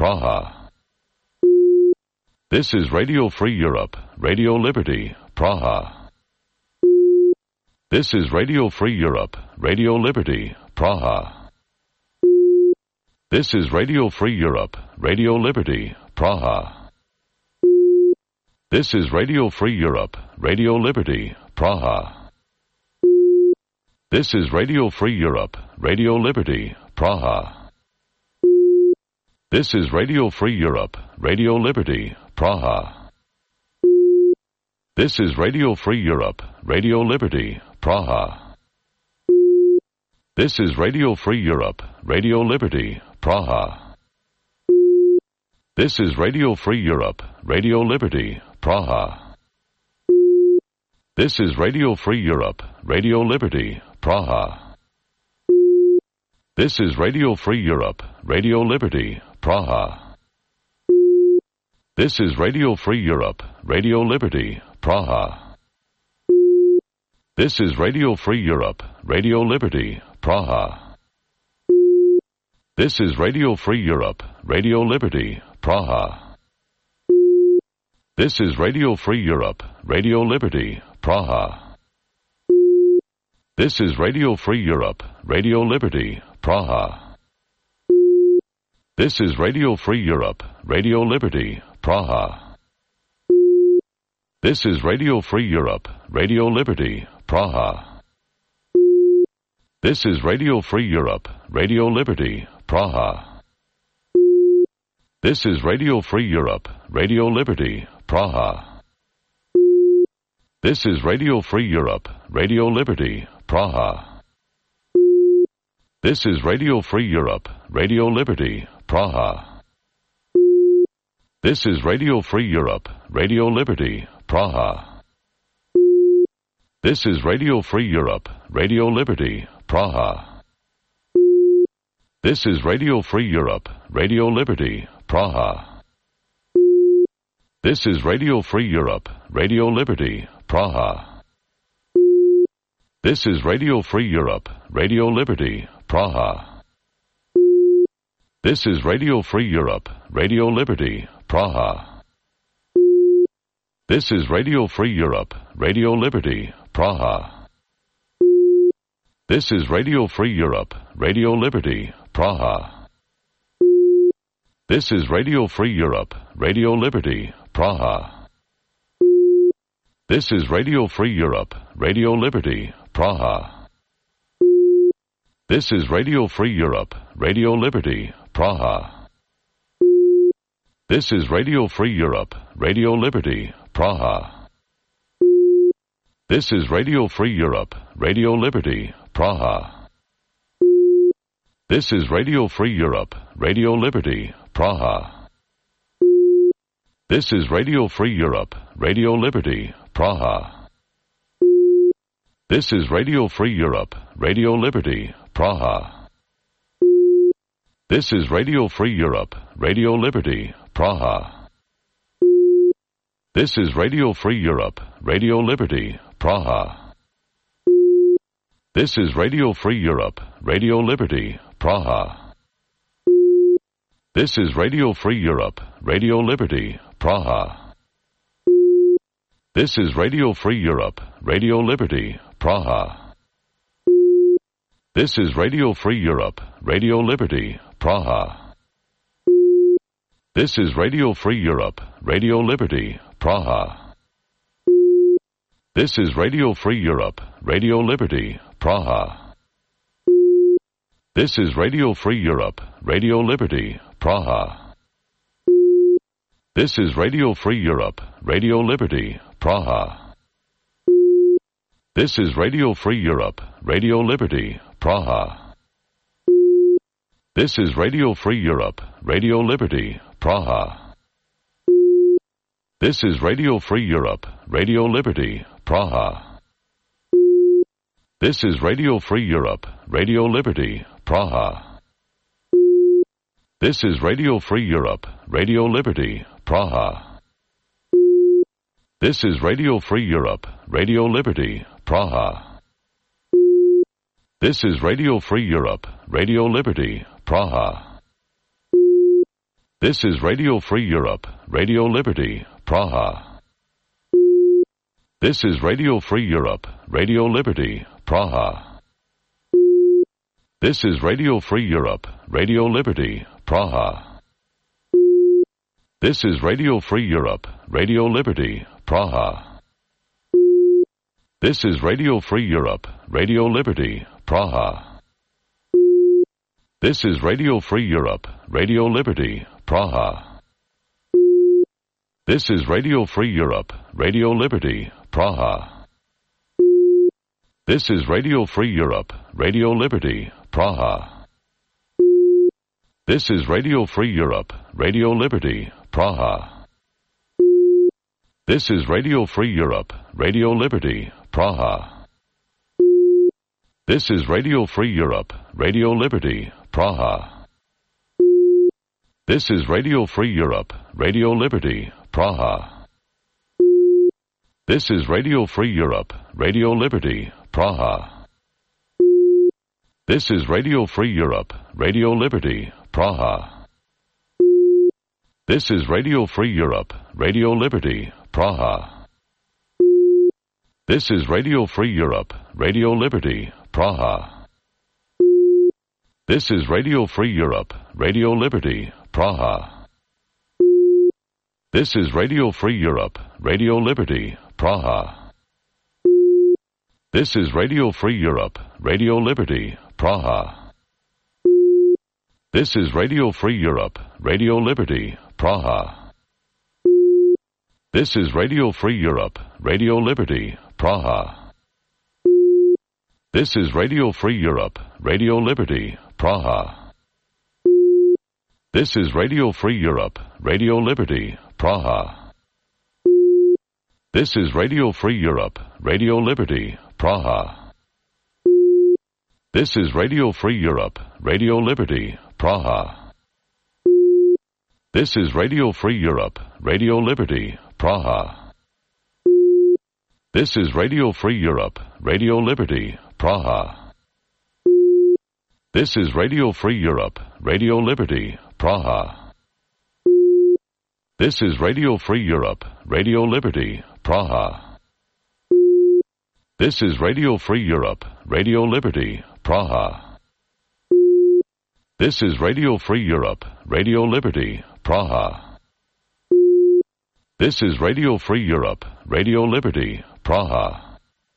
Praha. This is Radio Free Europe, Radio Liberty, Praha. This is Radio Free Europe, Radio Liberty, Praha. This is Radio Free Europe, Radio Liberty, Praha. This is Radio Free Europe, Radio Liberty, Praha. This is Radio Free Europe, Radio Liberty, Praha. This is Radio Free Europe, Radio Liberty, Praha. This is Radio Free Europe, Radio Liberty, Praha. This is Radio Free Europe, Radio Liberty, Praha. This is Radio Free Europe, Radio Liberty, Praha. This is Radio Free Europe, Radio Liberty, Praha. This is Radio Free Europe, Radio Liberty, Praha. This is Radio Free Europe, Radio Liberty, Praha. This is Radio Free Europe, Radio Liberty, Praha. This is Radio Free Europe, Radio Liberty, Praha. This is Radio Free Europe, Radio Liberty, Praha. This is Radio Free Europe, Radio Liberty, Praha. This is Radio Free Europe, Radio Liberty, Praha. This is Radio Free Europe, Radio Liberty, Praha. This is Radio Free Europe, Radio Liberty, Praha. This is Radio Free Europe, Radio Liberty, Praha. This is Radio Free Europe, Radio Liberty, Praha. This is Radio Free Europe, Radio Liberty, Praha. This is Radio Free Europe, Radio Liberty, Praha. This is Radio Free Europe, Radio Liberty, Praha. This is Radio Free Europe, Radio Liberty, Praha. This is Radio Free Europe, Radio Liberty, Praha. This is Radio Free Europe, Radio Liberty, Praha. This is Radio Free Europe, Radio Liberty, Praha. This is Radio Free Europe, Radio Liberty, Praha. This is Radio Free Europe, Radio Liberty, Praha. This is Radio Free Europe, Radio Liberty, Praha. This is Radio Free Europe, Radio Liberty, Praha. This is Radio Free Europe, Radio Liberty, Praha. This is Radio Free Europe, Radio Liberty, Praha. This is Radio Free Europe, Radio Liberty, Praha. This is Radio Free Europe, Radio Liberty, Praha. This is Radio Free Europe, Radio Liberty, Praha. This is Radio Free Europe, Radio Liberty, Praha. This is Radio Free Europe, Radio Liberty, Praha. This is Radio Free Europe, Radio Liberty, Praha. This is Radio Free Europe, Radio Liberty, Praha. This is Radio Free Europe, Radio Liberty, Praha. This is Radio Free Europe, Radio Liberty, Praha. This is Radio Free Europe, Radio Liberty, Praha. This is Radio Free Europe, Radio Liberty, Praha. This is Radio Free Europe, Radio Liberty, Praha. This is Radio Free Europe, Radio Liberty, Praha. This is Radio Free Europe, Radio Liberty, Praha. This is Radio Free Europe, Radio Liberty, Praha. This is Radio Free Europe, Radio Liberty, Praha. This is Radio Free Europe, Radio Liberty, Praha. This is Radio Free Europe, Radio Liberty, Praha. This is Radio Free Europe, Radio Liberty, Praha. This is Radio Free Europe, Radio Liberty, Praha. This is Radio Free Europe, Radio Liberty, Praha. This is Radio Free Europe, Radio Liberty, Praha. This is Radio Free Europe, Radio Liberty, Praha. This is Radio Free Europe, Radio Liberty, Praha. This is Radio Free Europe, Radio Liberty, Praha. This is Radio Free Europe, Radio Liberty, Praha. This is Radio Free Europe, Radio Liberty, Praha. This is Radio Free Europe, Radio Liberty, Praha. This is Radio Free Europe, Radio Liberty, Praha. This is Radio Free Europe, Radio Liberty, Praha. This is Radio Free Europe, Radio Liberty, Praha. This is Radio Free Europe, Radio Liberty, Praha. This is Radio Free Europe, Radio Liberty, Praha. This is Radio Free Europe, Radio Liberty, Praha. This is Radio Free Europe, Radio Liberty, Praha. This is Radio Free Europe, Radio Liberty, Praha. This is Radio Free Europe, Radio Liberty, Praha. This is Radio Free Europe, Radio Liberty, Praha. This is Radio Free Europe, Radio Liberty, Praha. This is Radio Free Europe, Radio Liberty, Praha. This is Radio Free Europe, Radio Liberty, Praha. This is Radio Free Europe, Radio Liberty, Praha. This is Radio Free Europe, Radio Liberty, Praha. This is Radio Free Europe, Radio Liberty, Praha. This is Radio Free Europe, Radio Liberty, Praha. This is Radio Free Europe, Radio Liberty, Praha. This is Radio Free Europe, Radio Liberty, Praha. This is Radio Free Europe, Radio Liberty, Praha. This is Radio Free Europe, Radio Liberty, Praha. This is Radio Free Europe, Radio Liberty, Praha. This is Radio Free Europe, Radio Liberty, Praha. This is Radio Free Europe, Radio Liberty, Praha. This is Radio Free Europe, Radio Liberty, Praha.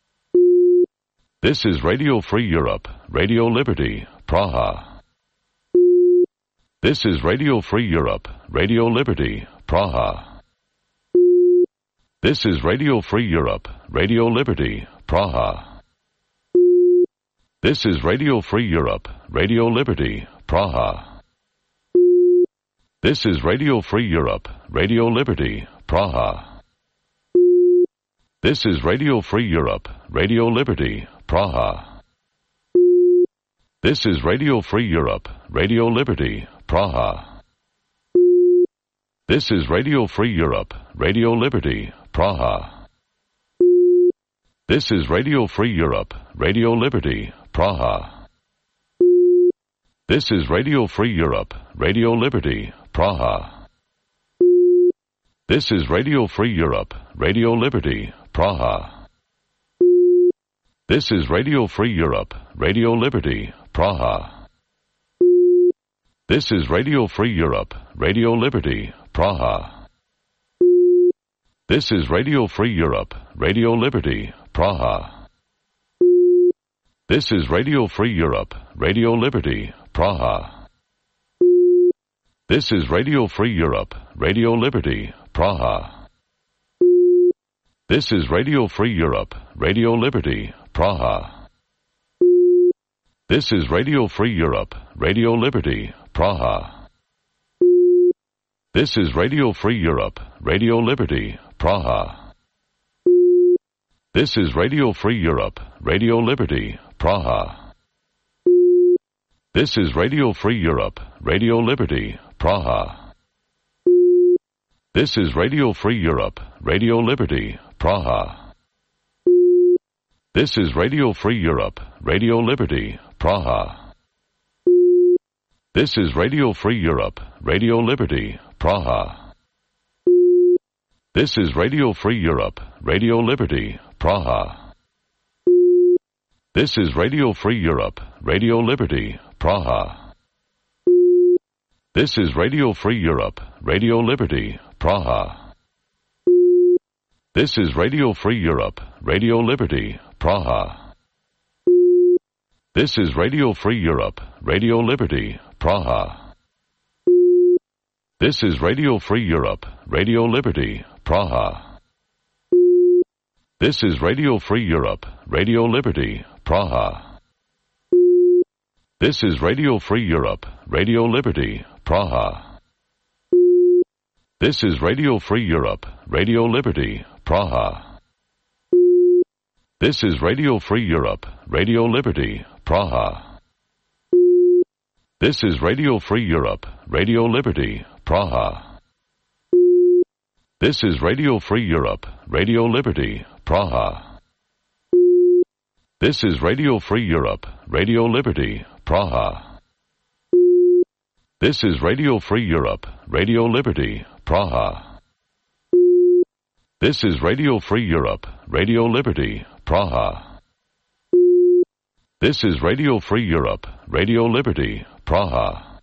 This is Radio Free Europe, Radio Liberty, Praha. This is Radio Free Europe, Radio Liberty, Praha. This is Radio Free Europe, Radio Liberty, Praha. This is Radio Free Europe, Radio Liberty, Praha. This is Radio Free Europe, Radio Liberty, Praha. This is Radio Free Europe, Radio Liberty, Praha. This is Radio Free Europe, Radio Liberty, Praha. This is Radio Free Europe, Radio Liberty, Praha. This is Radio Free Europe, Radio Liberty, Praha. This is Radio Free Europe, Radio Liberty, Praha. This is Radio Free Europe, Radio Liberty, Praha. This is Radio Free Europe, Radio Liberty, Praha. This is Radio Free Europe, Radio Liberty, Praha. This is Radio Free Europe, Radio Liberty, Praha. This is Radio Free Europe, Radio Liberty, Praha. This is Radio Free Europe, Radio Liberty, Praha. This is Radio Free Europe, Radio Liberty, Praha. This is Radio Free Europe, Radio Liberty, Praha. This is Radio Free Europe, Radio Liberty, Praha. This is Radio Free Europe, Radio Liberty, Praha. This is Radio Free Europe, Radio Liberty, Praha. This is Radio Free Europe, Radio Liberty, Praha. This is Radio Free Europe, Radio Liberty, Praha. This is Radio Free Europe, Radio Liberty, Praha. This is Radio Free Europe, Radio Liberty, Praha. This is Radio Free Europe, Radio Liberty, Praha. This is Radio Free Europe, Radio Liberty, Praha. This is Radio Free Europe, Radio Liberty, Praha. This is Radio Free Europe, Radio Liberty, Praha. This is Radio Free Europe, Radio Liberty, Praha. This is Radio Free Europe, Radio Liberty, Praha. This is Radio Free Europe, Radio Liberty, Praha. This is Radio Free Europe, Radio Liberty, Praha. This is Radio Free Europe, Radio Liberty, Praha. This is Radio Free Europe, Radio Liberty, Praha. This is Radio Free Europe, Radio Liberty, Praha. This is Radio Free Europe, Radio Liberty, Praha. This is Radio Free Europe, Radio Liberty, Praha. This is Radio Free Europe, Radio Liberty, Praha. This is Radio Free Europe, Radio Liberty, Praha.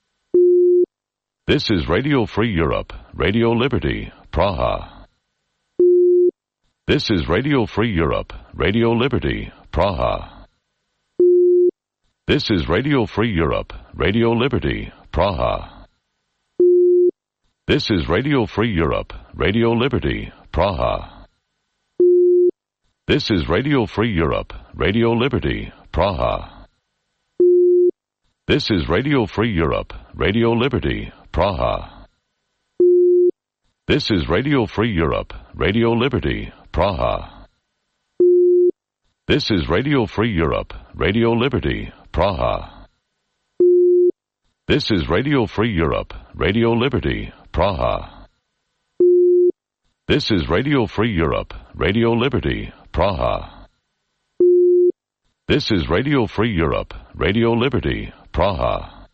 This is Radio Free Europe, Radio Liberty, Praha. This is Radio Free Europe, Radio Liberty, Praha. This is Radio Free Europe, Radio Liberty, Praha. This is Radio Free Europe, Radio Liberty, Praha. This is Radio Free Europe, Radio Liberty, Praha. This is Radio Free Europe, Radio Liberty, Praha. This is Radio Free Europe, Radio Liberty, Praha. This is Radio Free Europe, Radio Liberty, Praha. This is Radio Free Europe, Radio Liberty, Praha. This is Radio Free Europe, Radio Liberty, Praha. This is Radio Free Europe, Radio Liberty, Praha.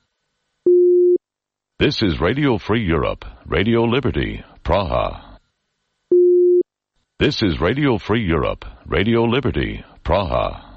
This is Radio Free Europe, Radio Liberty, Praha. This is Radio Free Europe, Radio Liberty, Praha.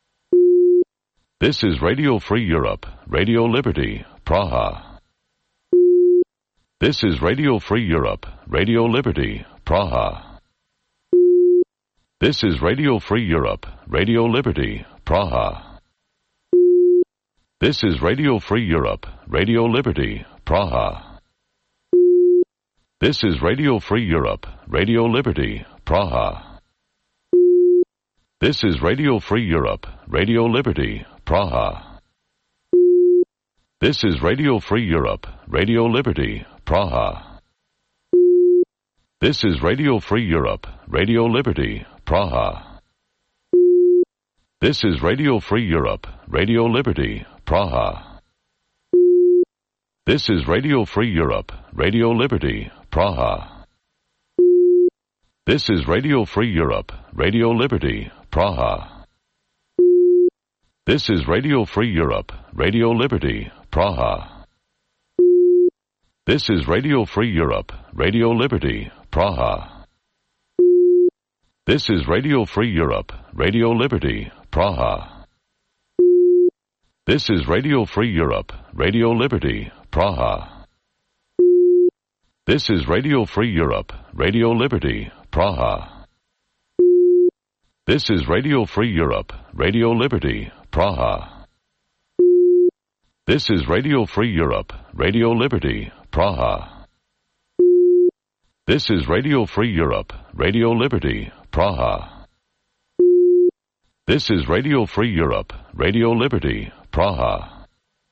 This is Radio Free Europe, Radio Liberty, Praha. This is Radio Free Europe, Radio Liberty, Praha. This is Radio Free Europe, Radio Liberty, Praha. This is Radio Free Europe, Radio Liberty, Praha. This is Radio Free Europe, Radio Liberty, Praha. This is Radio Free Europe, Radio Liberty, Praha. This is Radio Free Europe, Radio Liberty, Praha. This is Radio Free Europe, Radio Liberty, Praha. This is Radio Free Europe, Radio Liberty, Praha. This is Radio Free Europe, Radio Liberty, Praha. This is Radio Free Europe, Radio Liberty, Praha. This is Radio Free Europe, Radio Liberty, Praha. This is Radio Free Europe, Radio Liberty, Praha. This is Radio Free Europe, Radio Liberty, Praha. This is Radio Free Europe, Radio Liberty, Praha. This is Radio Free Europe, Radio Liberty, Praha. This is Radio Free Europe, Radio Liberty, Praha. This is Radio Free Europe, Radio Liberty, Praha. This is Radio Free Europe, Radio Liberty, Praha. This is Radio Free Europe, Radio Liberty, Praha.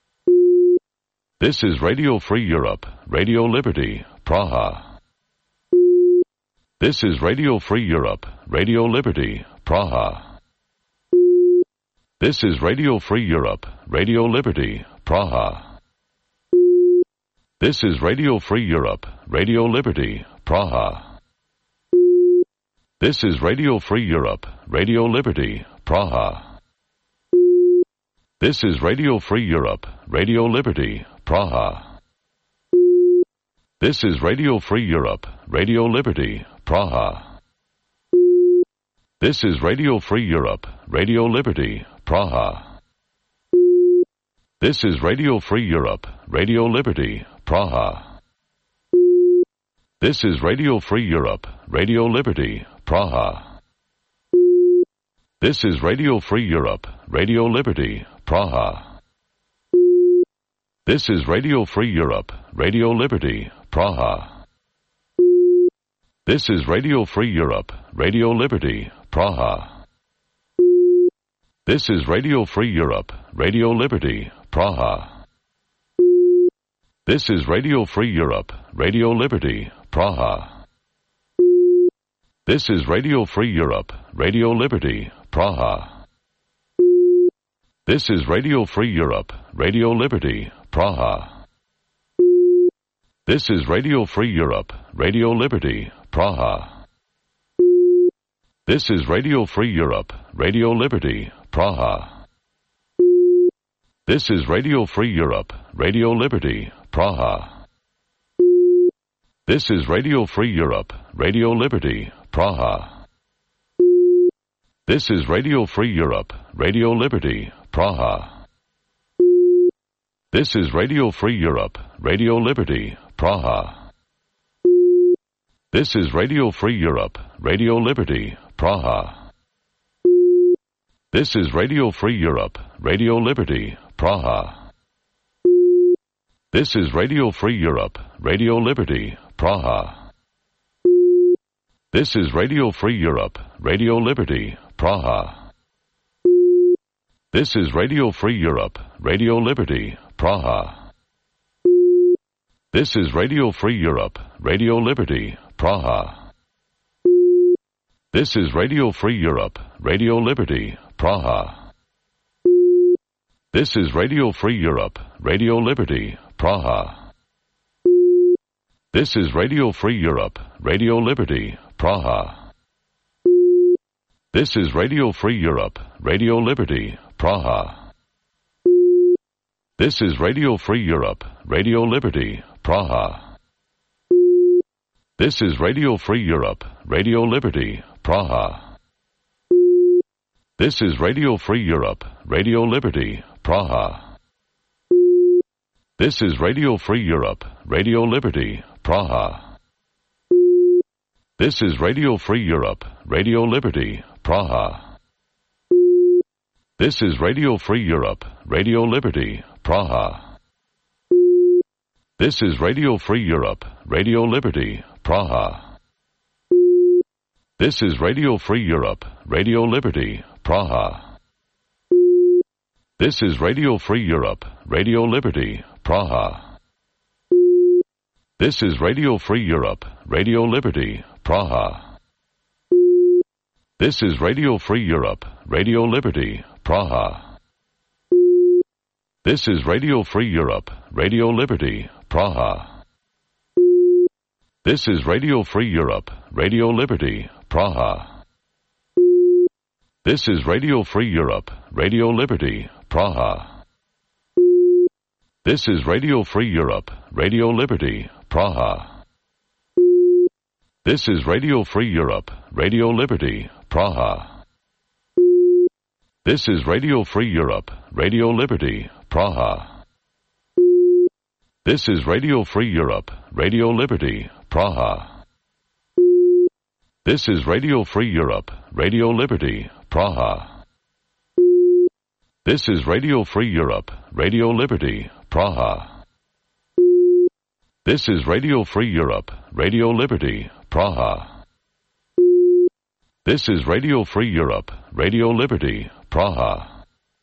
This is Radio Free Europe, Radio Liberty, Praha. This is Radio Free Europe, Radio Liberty, Praha. This is Radio Free Europe, Radio Liberty, Praha. This is Radio Free Europe, Radio Liberty, Praha. This is Radio Free Europe, Radio Liberty, Praha. This is Radio Free Europe, Radio Liberty, Praha. This is Radio Free Europe, Radio Liberty, Praha. This is Radio Free Europe, Radio Liberty, Praha. This is Radio Free Europe, Radio Liberty, Praha. This is Radio Free Europe, Radio Liberty, Praha. This is Radio Free Europe, Radio Liberty, Praha. This is Radio Free Europe, Radio Liberty, Praha. This is Radio Free Europe, Radio Liberty, Praha. This is Radio Free Europe, Radio Liberty, Praha. This is Radio Free Europe, Radio Liberty, Praha. This is Radio Free Europe, Radio Liberty, Praha. This is Radio Free Europe, Radio Liberty, Praha. This is Radio Free Europe, Radio Liberty, Praha. This is Radio Free Europe, Radio Liberty, Praha. This is Radio Free Europe, Radio Liberty, Praha. This is Radio Free Europe, Radio Liberty, Praha. This is Radio Free Europe, Radio Liberty, Praha. This is Radio Free Europe, Radio Liberty, Praha. This is Radio Free Europe, Radio Liberty, Praha. This is Radio Free Europe, Radio Liberty, Praha. This is Radio Free Europe, Radio Liberty, Praha. This is Radio Free Europe, Radio Liberty, Praha. This is Radio Free Europe, Radio Liberty, Praha. This is Radio Free Europe, Radio Liberty, Praha. This is Radio Free Europe, Radio Liberty, Praha. This is Radio Free Europe, Radio Liberty, Praha. This is Radio Free Europe, Radio Liberty, Praha. This is Radio Free Europe, Radio Liberty, Praha. This is Radio Free Europe, Radio Liberty, Praha. This is Radio Free Europe, Radio Liberty, Praha. This is Radio Free Europe, Radio Liberty, Praha. This is Radio Free Europe, Radio Liberty, Praha. This is Radio Free Europe, Radio Liberty, Praha. This is Radio Free Europe, Radio Liberty, Praha. This is Radio Free Europe, Radio Liberty, Praha. This is Radio Free Europe, Radio Liberty, Praha. This is Radio Free Europe, Radio Liberty, Praha. This is Radio Free Europe, Radio Liberty, Praha. This is Radio Free Europe, Radio Liberty, Praha. This is Radio Free Europe, Radio Liberty, Praha. This is Radio Free Europe, Radio Liberty, Praha. This is Radio Free Europe, Radio Liberty, Praha. This is Radio Free Europe, Radio Liberty, Praha. This is Radio Free Europe, Radio Liberty, Praha. This is Radio Free Europe, Radio Liberty, Praha. This is Radio Free Europe, Radio Liberty, Praha. This is Radio Free Europe, Radio Liberty, Praha. This is Radio Free Europe, Radio Liberty, Praha. This is Radio Free Europe, Radio Liberty, Praha. This is Radio Free Europe, Radio Liberty, Praha.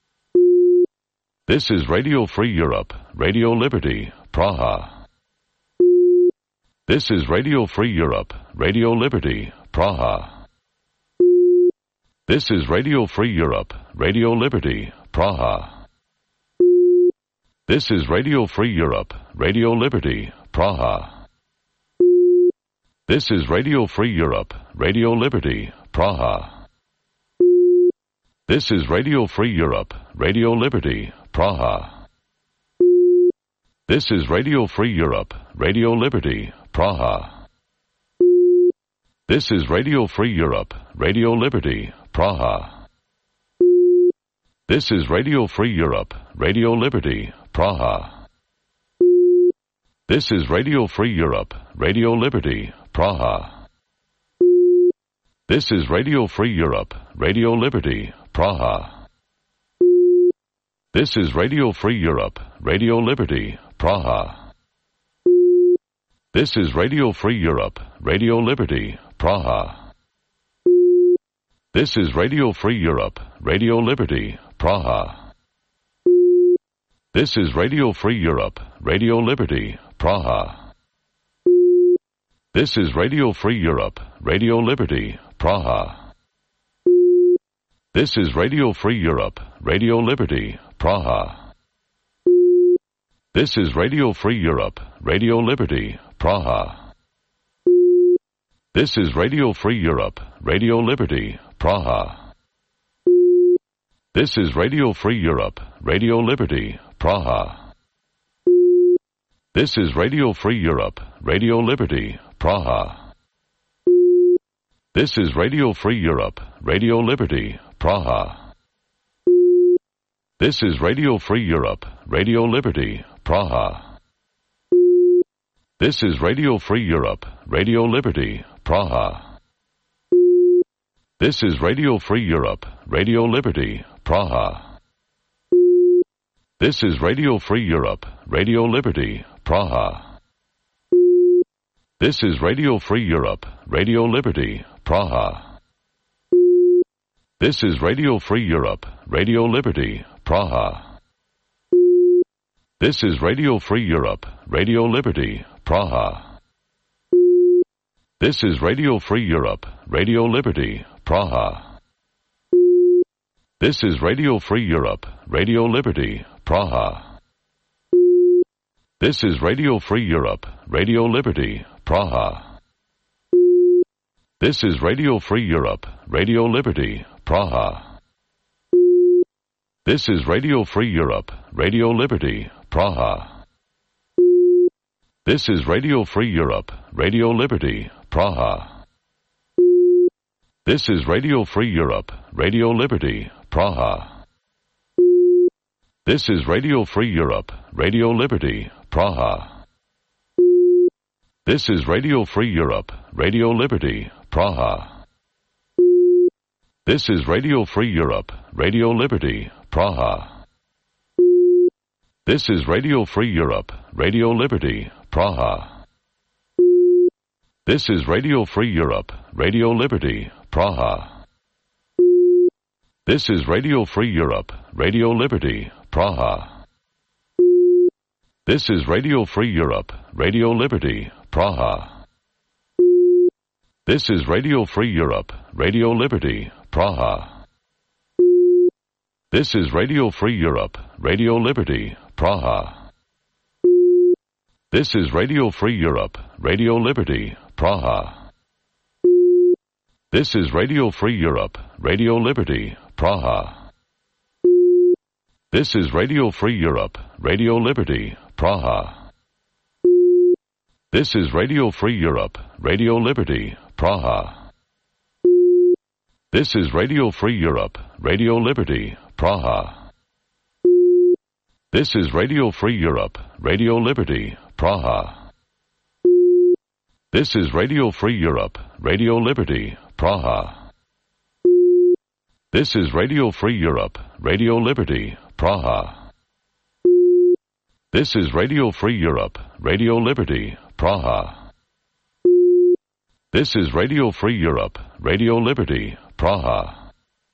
This is Radio Free Europe, Radio Liberty, Praha. This is Radio Free Europe, Radio Liberty, Praha. This is Radio Free Europe, Radio Liberty, Praha. This is Radio Free Europe, Radio Liberty, Praha. This is Radio Free Europe, Radio Liberty, Praha. This is Radio Free Europe, Radio Liberty, Praha. This is Radio Free Europe, Radio Liberty, Praha. This is Radio Free Europe, Radio Liberty, Praha. This is Radio Free Europe, Radio Liberty, Praha. This is Radio Free Europe, Radio Liberty, Praha. This is Radio Free Europe, Radio Liberty, Praha. This is Radio Free Europe, Radio Liberty, Praha. This is Radio Free Europe, Radio Liberty, Praha. This is Radio Free Europe, Radio Liberty, Praha. This is Radio Free Europe, Radio Liberty, Praha. This is Radio Free Europe, Radio Liberty, Praha. This is Radio Free Europe, Radio Liberty, Praha. This is Radio Free Europe, Radio Liberty, Praha. This is Radio Free Europe, Radio Liberty, Praha. This is Radio Free Europe, Radio Liberty, Praha. This is Radio Free Europe, Radio Liberty, Praha. This is Radio Free Europe, Radio Liberty, Praha. This is Radio Free Europe, Radio Liberty, Praha. This is Radio Free Europe, Radio Liberty, Praha. This is Radio Free Europe, Radio Liberty, Praha. This is Radio Free Europe, Radio Liberty, Praha. This is Radio Free Europe, Radio Liberty, Praha. This is Radio Free Europe, Radio Liberty, Praha. This is Radio Free Europe, Radio Liberty, Praha. This is Radio Free Europe, Radio Liberty, Praha. This is Radio Free Europe, Radio Liberty, Praha. This is Radio Free Europe, Radio Liberty, Praha. This is Radio Free Europe, Radio Liberty, Praha. This is Radio Free Europe, Radio Liberty, Praha. This is Radio Free Europe, Radio Liberty, Praha. This is Radio Free Europe, Radio Liberty, Praha. This is Radio Free Europe, Radio Liberty, Praha. This is Radio Free Europe, Radio Liberty, Praha. This is Radio Free Europe, Radio Liberty, Praha. This is Radio Free Europe, Radio Liberty, Praha. This is Radio Free Europe, Radio Liberty, Praha. This is Radio Free Europe, Radio Liberty, Praha. This is Radio Free Europe, Radio Liberty, Praha. This is Radio Free Europe, Radio Liberty, Praha. This is Radio Free Europe, Radio Liberty, Praha. This is Radio Free Europe, Radio Liberty, Praha. This is Radio Free Europe, Radio Liberty, Praha. This is Radio Free Europe, Radio Liberty, Praha. This is Radio Free Europe, Radio Liberty, Praha. This is Radio Free Europe, Radio Liberty, Praha. This is Radio Free Europe, Radio Liberty, Praha. This is Radio Free Europe, Radio Liberty, Praha. This is Radio Free Europe, Radio Liberty, Praha. This is Radio Free Europe, Radio Liberty, Praha. This is Radio Free Europe, Radio Liberty, Praha.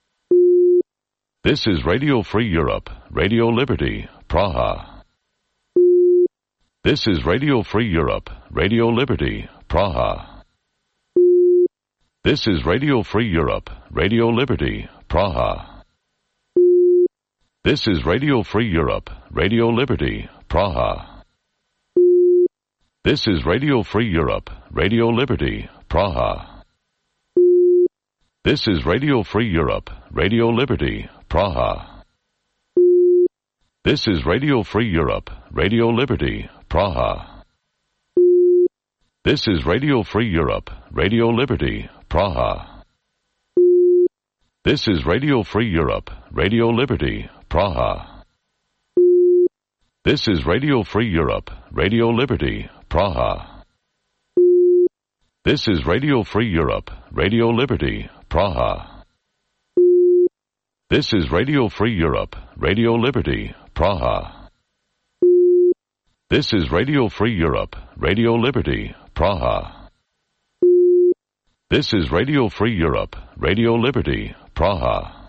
This is Radio Free Europe, Radio Liberty, Praha. This is Radio Free Europe, Radio Liberty, Praha. This is Radio Free Europe, Radio Liberty, Praha. This is Radio Free Europe, Radio Liberty, Praha. This is Radio Free Europe, Radio Liberty, Praha. This is Radio Free Europe, Radio Liberty, Praha. This is Radio Free Europe, Radio Liberty, Praha. This is Radio Free Europe, Radio Liberty, Praha. This is Radio Free Europe, Radio Liberty, Praha. This is Radio Free Europe, Radio Liberty, Praha. This is Radio Free Europe, Radio Liberty, Praha. This is Radio Free Europe, Radio Liberty, Praha. This is Radio Free Europe, Radio Liberty, Praha. This is Radio Free Europe, Radio Liberty, Praha.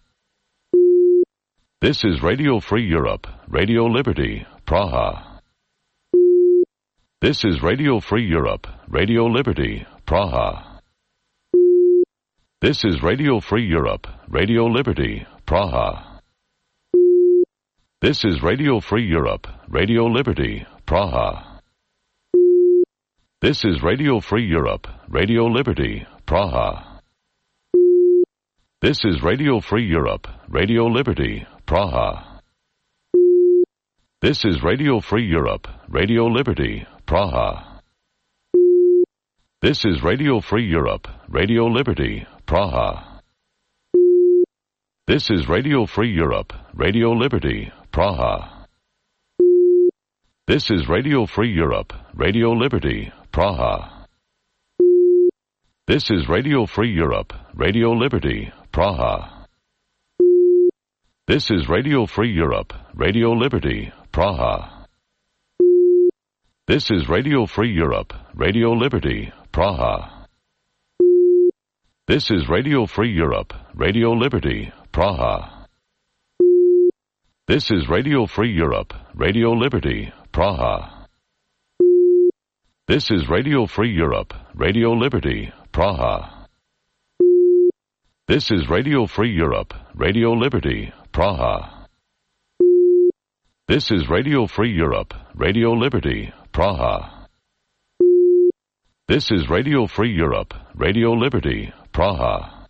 This is Radio Free Europe, Radio Liberty, Praha. This is Radio Free Europe, Radio Liberty, Praha. This is Radio Free Europe, Radio Liberty, Praha. This is Radio Free Europe, Radio Liberty, Praha. This is Radio Free Europe, Radio Liberty, Praha. This is Radio Free Europe, Radio Liberty, Praha. This is Radio Free Europe, Radio Liberty, Praha. This is Radio Free Europe, Radio Liberty, Praha. This is Radio Free Europe, Radio Liberty, Praha. This is Radio Free Europe, Radio Liberty, Praha. This is Radio Free Europe, Radio Liberty, Praha. This is Radio Free Europe, Radio Liberty, Praha. This is Radio Free Europe, Radio Liberty, Praha. This is Radio Free Europe, Radio Liberty, Praha. This is Radio Free Europe, Radio Liberty, Praha. This is Radio Free Europe, Radio Liberty, Praha. This is Radio Free Europe, Radio Liberty, Praha. This is Radio Free Europe, Radio Liberty, Praha. This is Radio Free Europe, Radio Liberty, Praha.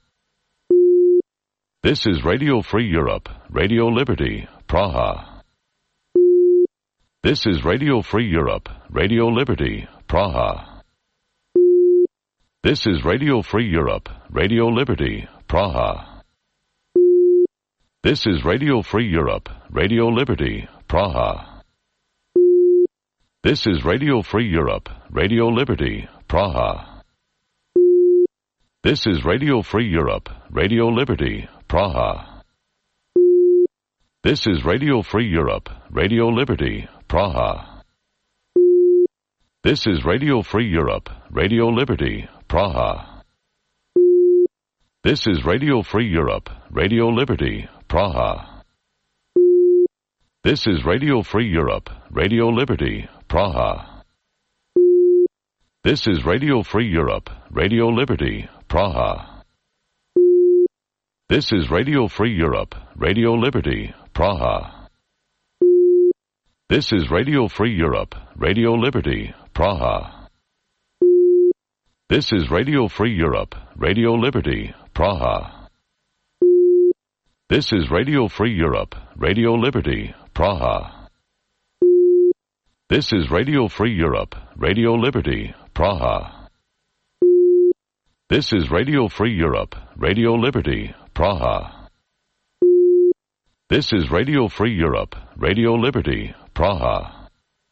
This is Radio Free Europe, Radio Liberty, Praha. This is Radio Free Europe, Radio Liberty, Praha. This is Radio Free Europe, Radio Liberty, Praha. This is Radio Free Europe, Radio Liberty, Praha. This is Radio Free Europe, Radio Liberty, Praha. This is Radio Free Europe, Radio Liberty, Praha. This is Radio Free Europe, Radio Liberty, Praha. This is Radio Free Europe, Radio Liberty, Praha. This is Radio Free Europe, Radio Liberty, Praha. This is Radio Free Europe, Radio Liberty, Praha. This is Radio Free Europe, Radio Liberty, Praha. This is Radio Free Europe, Radio Liberty, Praha. This is Radio Free Europe, Radio Liberty, Praha. This is Radio Free Europe, Radio Liberty, Praha. This is Radio Free Europe, Radio Liberty, Praha. This is Radio Free Europe, Radio Liberty, Praha. This is Radio Free Europe, Radio Liberty, Praha. This is Radio Free Europe, Radio Liberty, Praha.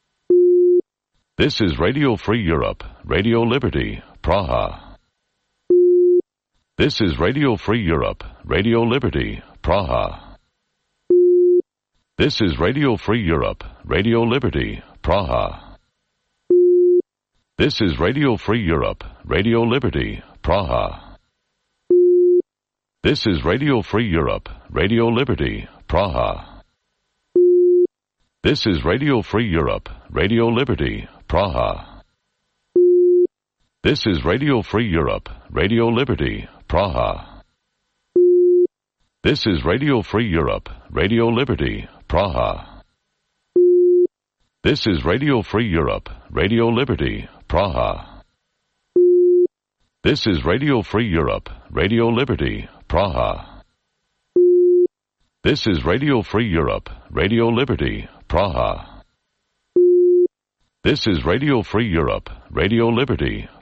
This is Radio Free Europe, Radio Liberty, Praha. This is Radio Free Europe, Radio Liberty, Praha. This is Radio Free Europe, Radio Liberty, Praha. This is Radio Free Europe, Radio Liberty, Praha. This is Radio Free Europe, Radio Liberty, Praha. This is Radio Free Europe, Radio Liberty, Praha. This is Radio Free Europe, Radio Liberty, Praha. This is Radio Free Europe, Radio Liberty, Praha. This is Radio Free Europe, Radio Liberty, Praha. This is Radio Free Europe, Radio Liberty, Praha. This is Radio Free Europe, Radio Liberty, Praha. This is Radio Free Europe, Radio Liberty,